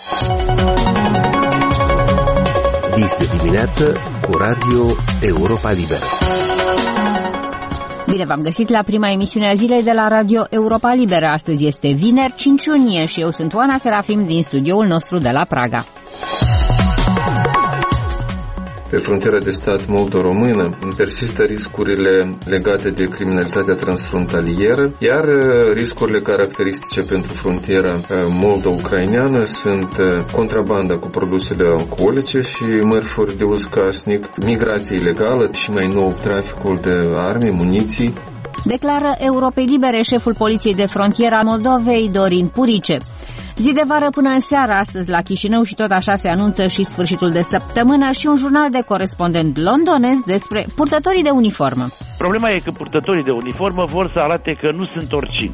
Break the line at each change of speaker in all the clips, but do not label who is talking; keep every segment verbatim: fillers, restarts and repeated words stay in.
Este dimineață cu Radio Europa Liberă.
Bine v-am găsit la prima emisiune a zilei de la Radio Europa Liberă. Astăzi este vineri, cinci iunie și eu sunt Oana Serafim din studioul nostru de la Praga.
Pe frontiera de stat moldo-română persistă riscurile legate de criminalitatea transfrontalieră, iar riscurile caracteristice pentru frontiera moldo-ucraineană sunt contrabanda cu produsele alcoolice și mărfuri de uz casnic, migrație ilegală și mai nou traficul de arme, muniții.
Declară Europei Libere șeful Poliției de Frontieră a Moldovei, Dorin Purice. Zi de vară până în seară astăzi la Chișinău și tot așa se anunță și sfârșitul de săptămână și un jurnal de corespondent londonez despre purtătorii de uniformă.
Problema e că purtătorii de uniformă vor să arate că nu sunt oricine.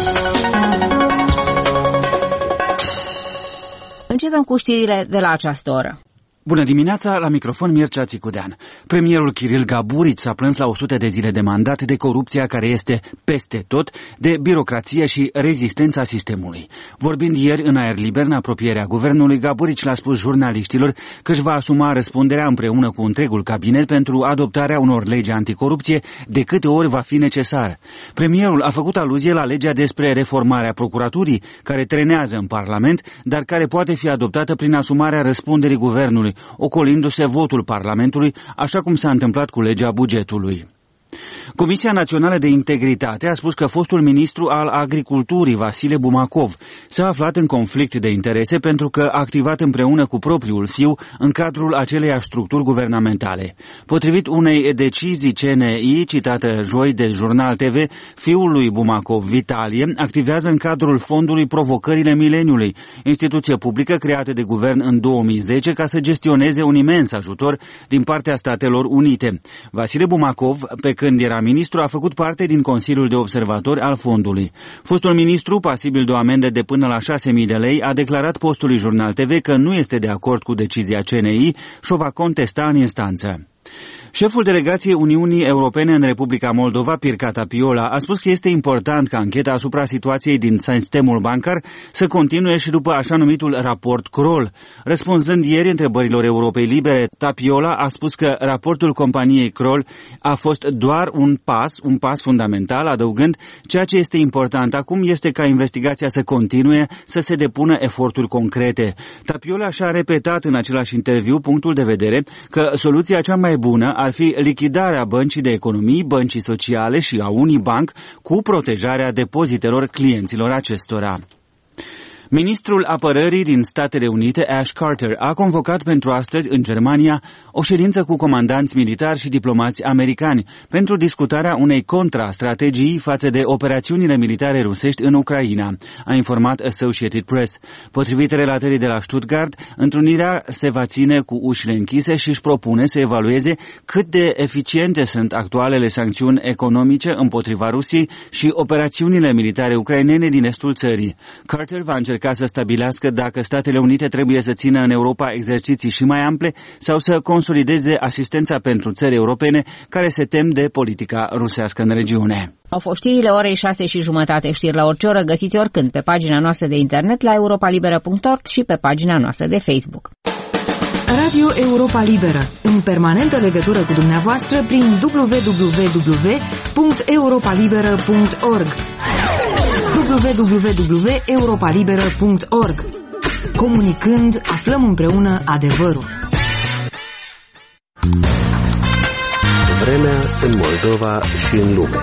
Începem cu știrile de la această oră.
Bună dimineața, la microfon Mircea Țicudean. Premierul Kiril Gaburit s-a plâns la o sută de zile de mandat de corupția care este peste tot, de birocrație și rezistența sistemului. Vorbind ieri în aer liber în apropierea guvernului, Gaburit le-a spus jurnaliștilor că își va asuma răspunderea împreună cu întregul cabinet pentru adoptarea unor legi anticorupție de câte ori va fi necesar. Premierul a făcut aluzie la legea despre reformarea procuraturii, care trenează în Parlament, dar care poate fi adoptată prin asumarea răspunderii guvernului, ocolindu-se votul Parlamentului, așa cum s-a întâmplat cu legea bugetului. Comisia Națională de Integritate a spus că fostul ministru al Agriculturii, Vasile Bumakov, s-a aflat în conflict de interese pentru că a activat împreună cu propriul fiu în cadrul aceleiași structuri guvernamentale. Potrivit unei decizii C N I, citată joi de Jurnal T V, fiul lui Bumakov, Vitalie, activează în cadrul Fondului Provocările Mileniului, instituție publică creată de guvern în două mii zece ca să gestioneze un imens ajutor din partea Statelor Unite. Vasile Bumakov, pe când era ministru, a făcut parte din Consiliul de Observatori al fondului. Fostul ministru, pasibil de o amendă de până la șase mii de lei, a declarat postului Jurnal T V că nu este de acord cu decizia C N I și o va contesta în instanță. Șeful delegației Uniunii Europene în Republica Moldova, Pirca Tapiola, a spus că este important ca ancheta asupra situației din sistemul bancar să continue și după așa numitul raport Kroll. Răspunzând ieri întrebărilor Europei Libere, Tapiola a spus că raportul companiei Kroll a fost doar un pas, un pas fundamental, adăugând: ceea ce este important acum este ca investigația să continue, să se depună eforturi concrete. Tapiola și-a repetat în același interviu punctul de vedere că soluția cea mai bună ar fi lichidarea băncii de economii, băncii sociale și a Unibank cu protejarea depozitelor clienților acestora. Ministrul Apărării din Statele Unite, Ash Carter, a convocat pentru astăzi în Germania o ședință cu comandanți militari și diplomați americani pentru discutarea unei contrastrategii față de operațiunile militare rusești în Ucraina, a informat Associated Press. Potrivit relatării de la Stuttgart, întrunirea se va ține cu ușile închise și își propune să evalueze cât de eficiente sunt actualele sancțiuni economice împotriva Rusiei și operațiunile militare ucrainene din estul țării. Carter va încerca ca să stabilească dacă Statele Unite trebuie să țină în Europa exerciții și mai ample sau să consolideze asistența pentru țări europene care se tem de politica rusească în regiune.
Au fost știrile orei șase și jumătate, știri la orice oră, găsiți oricând pe pagina noastră de internet la europa liberă punct org și pe pagina noastră de Facebook.
Radio Europa Liberă, în permanentă legătură cu dumneavoastră prin w w w punct europa liberă punct org. w w w punct europa liberă punct org. Comunicând, aflăm împreună adevărul.
Vremea în Moldova și în lume.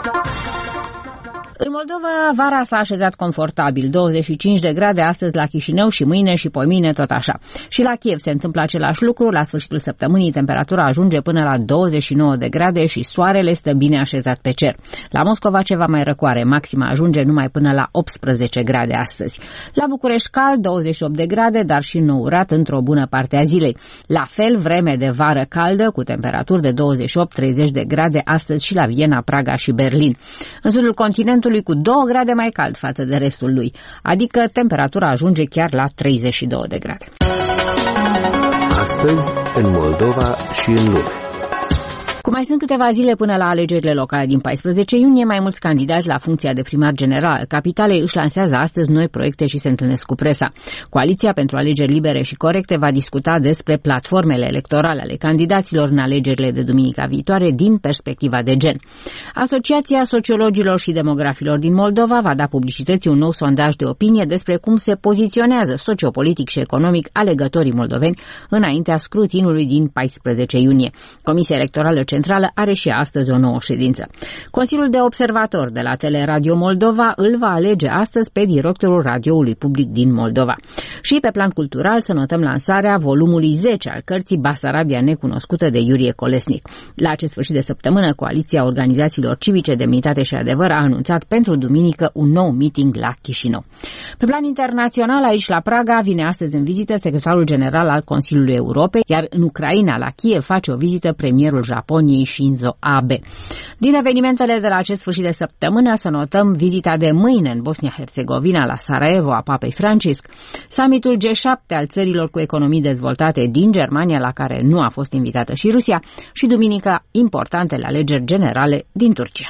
În Moldova, vara s-a așezat confortabil, douăzeci și cinci de grade astăzi la Chișinău și mâine și poimine tot așa. Și la Kiev se întâmplă același lucru, la sfârșitul săptămânii temperatura ajunge până la douăzeci și nouă de grade și soarele stă bine așezat pe cer. La Moscova ceva mai răcoare, maxima ajunge numai până la optsprezece grade astăzi. La București cald, douăzeci și opt de grade, dar și nourat într-o bună parte a zilei. La fel, vreme de vară caldă, cu temperaturi de douăzeci și opt treizeci de grade astăzi și la Viena, Praga și Berlin. În sudul continentului cu două grade mai cald față de restul lui, adică temperatura ajunge chiar la treizeci și două de grade.
Astăzi, în Moldova și în lume.
Cum Mai sunt câteva zile până la alegerile locale din paisprezece iunie, mai mulți candidați la funcția de primar general al capitalei își lansează astăzi noi proiecte și se întâlnesc cu presa. Coaliția pentru alegeri libere și corecte va discuta despre platformele electorale ale candidaților în alegerile de duminica viitoare din perspectiva de gen. Asociația Sociologilor și Demografilor din Moldova va da publicității un nou sondaj de opinie despre cum se poziționează sociopolitic și economic alegătorii moldoveni înaintea scrutinului din paisprezece iunie. Comisia Electorală Centrală are și astăzi o nouă ședință. Consiliul de observator de la Teleradio Moldova îl va alege astăzi pe directorul radioului public din Moldova. Și pe plan cultural să notăm lansarea volumului zece al cărții Basarabia necunoscută de Iurie Colesnic. La acest sfârșit de săptămână, Coaliția Organizațiilor Civice, Demnitate și Adevăr a anunțat pentru duminică un nou meeting la Chișinău. Pe plan internațional, aici la Praga, vine astăzi în vizită secretarul general al Consiliului Europei, iar în Ucraina, la Kiev, face o vizită premierul Japoniei Shinzo Abe. Din evenimentele de la acest sfârșit de săptămână să notăm vizita de mâine în Bosnia-Herzegovina la Sarajevo a Papei Francisc, summitul G șapte al țărilor cu economii dezvoltate din Germania, la care nu a fost invitată și Rusia, și duminica importantele alegeri generale din Turcia.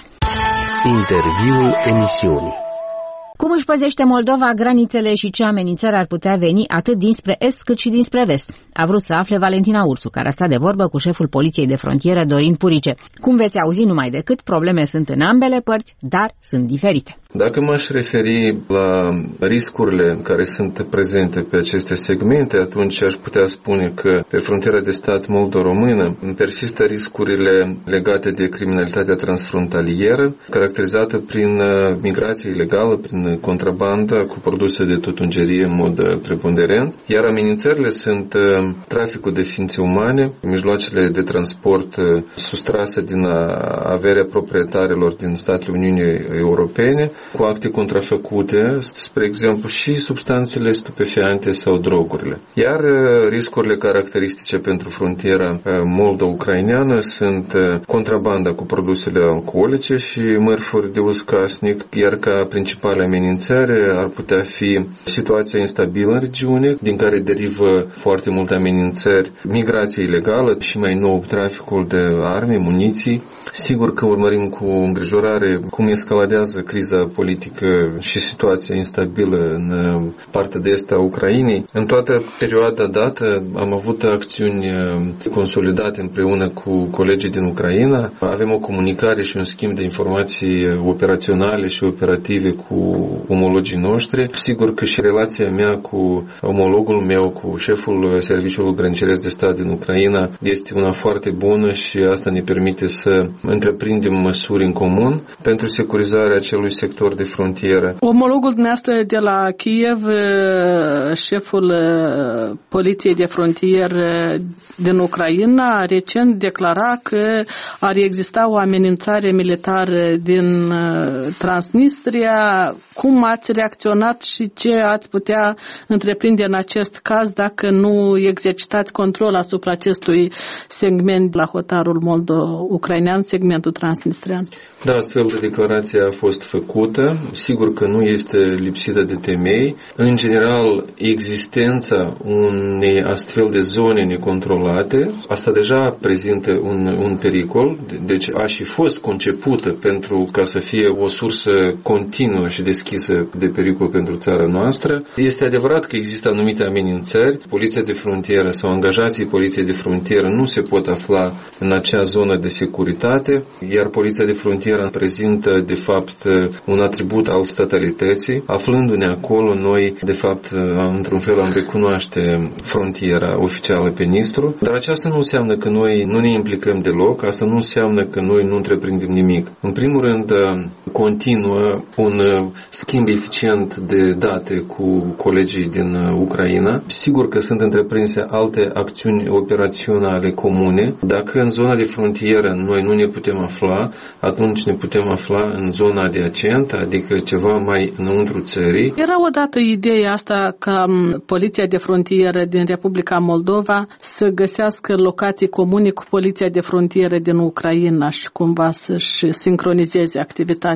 Interviul emisiunii.
Cum își păzește Moldova granițele și ce amenințări ar putea veni atât dinspre est cât și dinspre vest? A vrut să afle Valentina Ursu, care a stat de vorbă cu șeful Poliției de Frontieră Dorin Purice. Cum veți auzi numai decât, probleme sunt în ambele părți, dar sunt diferite.
Dacă m-aș referi la riscurile care sunt prezente pe aceste segmente, atunci aș putea spune că pe frontiera de stat moldo-română persistă riscurile legate de criminalitatea transfrontalieră, caracterizată prin migrație ilegală, prin contrabandă cu produse de tutungerie în mod preponderent, iar amenințările sunt traficul de ființe umane, mijloacele de transport sustrase din averea proprietarilor din statele Uniunii Europene, cu acte contrafăcute, spre exemplu, și substanțele stupefiante sau drogurile. Iar riscurile caracteristice pentru frontiera moldo-ucraineană sunt contrabanda cu produsele alcoolice și mărfuri de uz casnic, iar ca principale amenințări ar putea fi situația instabilă în regiune, din care derivă foarte multe amenințări, migrație ilegală și mai nou traficul de arme, muniții. Sigur că urmărim cu îngrijorare cum escaladează criza politică și situația instabilă în partea de est a Ucrainei. În toată perioada dată am avut acțiuni consolidate împreună cu colegii din Ucraina. Avem o comunicare și un schimb de informații operaționale și operative cu omologii noștri. Sigur că și relația mea cu omologul meu, cu șeful Serviciului Grăniceresc de Stat din Ucraina, este una foarte bună și asta ne permite să întreprindem măsuri în comun pentru securizarea acelui sector de frontieră.
Omologul dumneavoastră de la Kiev, șeful Poliției de Frontieră din Ucraina, recent declara că ar exista o amenințare militară din Transnistria. Cum ați reacționat și ce ați putea întreprinde în acest caz dacă nu exercitați control asupra acestui segment la hotarul moldo-ucrainean, segmentul transnistrian?
Da, astfel de declarație a fost făcută. Sigur că nu este lipsită de temei. În general, existența unei astfel de zone necontrolate, asta deja prezintă un, un pericol, deci a și fost concepută pentru ca să fie o sursă continuă și deschisă de pericol pentru țara noastră. Este adevărat că există anumite amenințări. Poliția de frontieră sau angajații Poliției de frontieră nu se pot afla în acea zonă de securitate, iar Poliția de frontieră prezintă, de fapt, un atribut al statalității. Aflându-ne acolo, noi, de fapt, într-un fel am recunoaște frontiera oficială pe Nistru, dar aceasta nu înseamnă că noi nu ne implicăm deloc, asta nu înseamnă că noi nu întreprindem nimic. În primul rând, continuă un schimb eficient de date cu colegii din Ucraina. Sigur că sunt întreprinse alte acțiuni operaționale comune. Dacă în zona de frontieră noi nu ne putem afla, atunci ne putem afla în zona adiacentă, adică ceva mai înăuntru țării.
Era odată ideea asta ca Poliția de Frontieră din Republica Moldova să găsească locații comune cu Poliția de Frontieră din Ucraina și cumva să-și sincronizeze activitatea.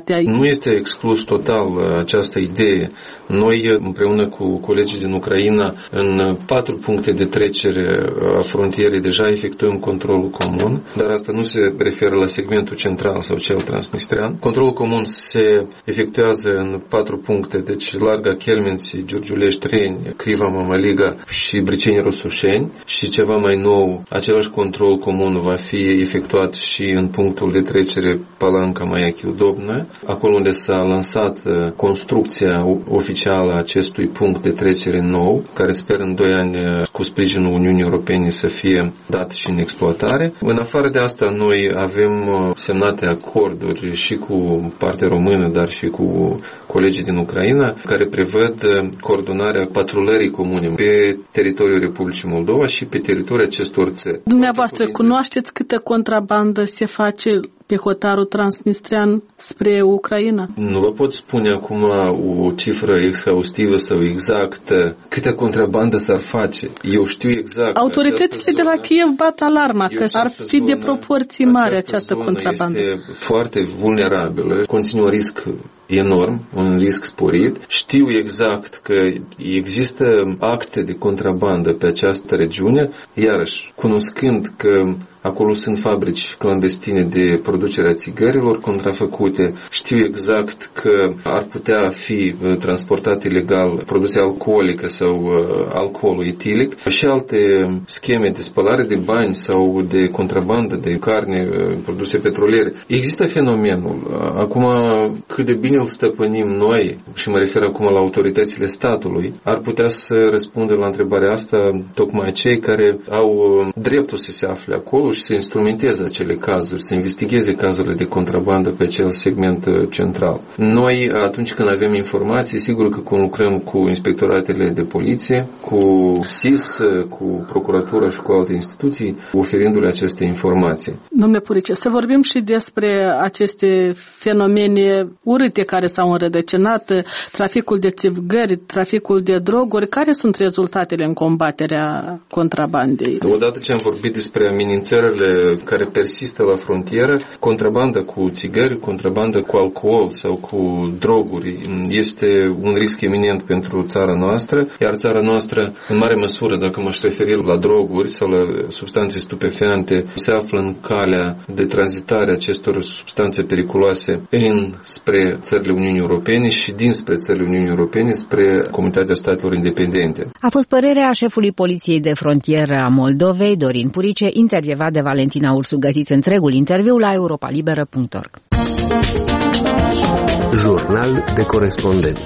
securitatea.
Nu este exclus total această idee. Noi, împreună cu colegii din Ucraina, în patru puncte de trecere a frontierei deja efectuăm controlul comun, dar asta nu se referă la segmentul central sau cel transnistrean. Controlul comun se efectuează în patru puncte, deci Larga Chelmenții, Giurgiulești, Reni, Criva Mămăliga și Briceni Rosușeni, și ceva mai nou, același control comun va fi efectuat și în punctul de trecere Palanca Maiachiu Dobna, acolo unde s-a lansat construcția oficială a acestui punct de trecere nou, care sper în doi ani cu sprijinul Uniunii Europene să fie dat și în exploatare. În afară de asta, noi avem semnate acorduri și cu partea română, dar și cu colegii din Ucraina, care prevăd coordonarea patrulării comune pe teritoriul Republicii Moldova și pe teritoriul acestor țări.
Dumneavoastră, cunoașteți câtă contrabandă se face pe hotarul transnistrean spre Ucraina?
Nu vă pot spune acum o cifră exhaustivă sau exactă câtă contrabandă s-ar face. Eu știu exact.
Autoritățile de la Kiev bat alarma că ar fi de proporții mari această contrabandă.
Este foarte vulnerabilă, conține un risc enorm, un risc sporit. Știu exact că există acte de contrabandă pe această regiune, iarăși, cunoscând că acolo sunt fabrici clandestine de producere a țigărilor contrafăcute. Știu exact că ar putea fi transportat ilegal produse alcoolice sau alcoolul etilic și alte scheme de spălare de bani sau de contrabandă de carne, produse petroliere. Există fenomenul. Acum, cât de bine îl stăpânim noi, și mă refer acum la autoritățile statului, ar putea să răspundă la întrebarea asta tocmai cei care au dreptul să se afle acolo și să instrumenteze acele cazuri, să investigheze cazurile de contrabandă pe acel segment central. Noi, atunci când avem informații, sigur că conlucrăm cu inspectoratele de poliție, cu S I S, cu procuratura și cu alte instituții, oferindu-le aceste informații.
Domnule Purice, să vorbim și despre aceste fenomene urâte care s-au înrădăcinat, traficul de țigări, traficul de droguri. Care sunt rezultatele în combaterea contrabandei?
Odată ce am vorbit despre amenințările care persistă la frontieră, contrabanda cu țigări, contrabanda cu alcool sau cu droguri este un risc eminent pentru țara noastră, iar țara noastră, în mare măsură, dacă m-aș referi la droguri sau la substanțe stupefiante, se află în calea de tranzitare acestor substanțe periculoase înspre țările Uniunii Europene și dinspre țările Uniunii Europene spre Comunitatea Statelor Independente.
A fost părerea șefului Poliției de Frontieră a Moldovei, Dorin Purice, intervievat de Valentina Ursu. Găsiți întregul interviu la europa liberă punct org.
Jurnal de corespondent.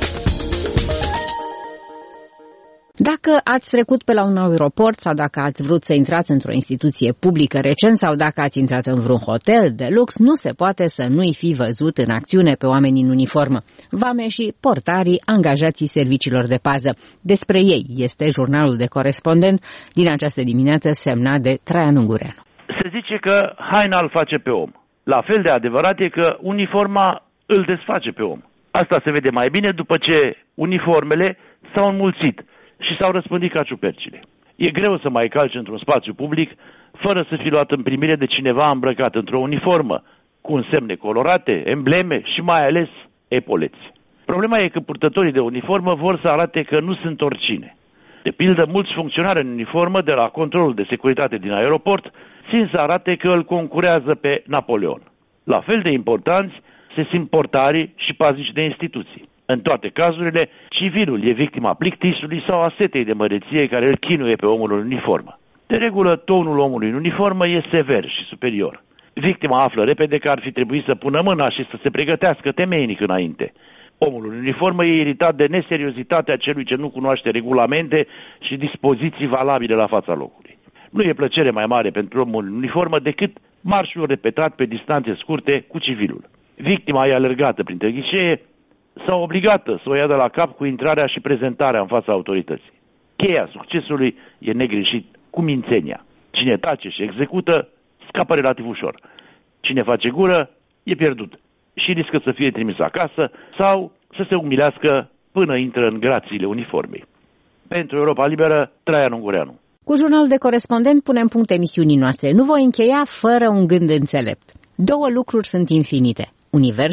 Dacă ați trecut pe la un aeroport sau dacă ați vrut să intrați într-o instituție publică recent sau dacă ați intrat în vreun hotel de lux, nu se poate să nu-i fi văzut în acțiune pe oameni în uniformă. Vameșii, portarii, angajații serviciilor de pază. Despre ei este jurnalul de corespondent din această dimineață, semnat de Traian Ungureanu.
Se zice că haina îl face pe om. La fel de adevărat e că uniforma îl desface pe om. Asta se vede mai bine după ce uniformele s-au înmulțit și s-au răspândit ca ciupercile. E greu să mai calci într-un spațiu public fără să fii luat în primire de cineva îmbrăcat într-o uniformă, cu însemne colorate, embleme și mai ales epoleți. Problema e că purtătorii de uniformă vor să arate că nu sunt oricine. De pildă, mulți funcționari în uniformă de la controlul de securitate din aeroport țin să arate că îl concurează pe Napoleon. La fel de importanți se simt portarii și pazici de instituții. În toate cazurile, civilul e victima plictisului sau a setei de măreție care îl chinuie pe omul în uniformă. De regulă, tonul omului în uniformă e sever și superior. Victima află repede că ar fi trebuit să pună mâna și să se pregătească temeinic înainte. Omul în uniformă e iritat de neseriozitatea celui ce nu cunoaște regulamente și dispoziții valabile la fața locului. Nu e plăcere mai mare pentru omul în uniformă decât marșul repetat pe distanțe scurte cu civilul. Victima e alergată printre ghișee sau obligată să o ia de la cap cu intrarea și prezentarea în fața autorității. Cheia succesului e negreșit cumințenia. Cine tace și execută, scapă relativ ușor. Cine face gură, e pierdut și riscă să fie trimis acasă sau să se umilească până intră în grațiile uniformei. Pentru Europa Liberă, Traian Ungureanu.
Cu jurnalul de corespondent punem punct emisiunii noastre. Nu voi încheia fără un gând înțelept. Două lucruri sunt infinite: universul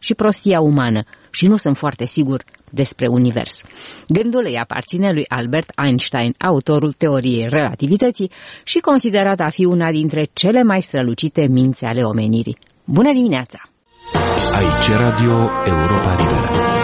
și prostia umană și nu sunt foarte sigur despre univers. Gândul îi aparține lui Albert Einstein, autorul teoriei relativității și considerat a fi una dintre cele mai strălucite minți ale omenirii. Bună dimineața!
Aici Radio Europa Liberă.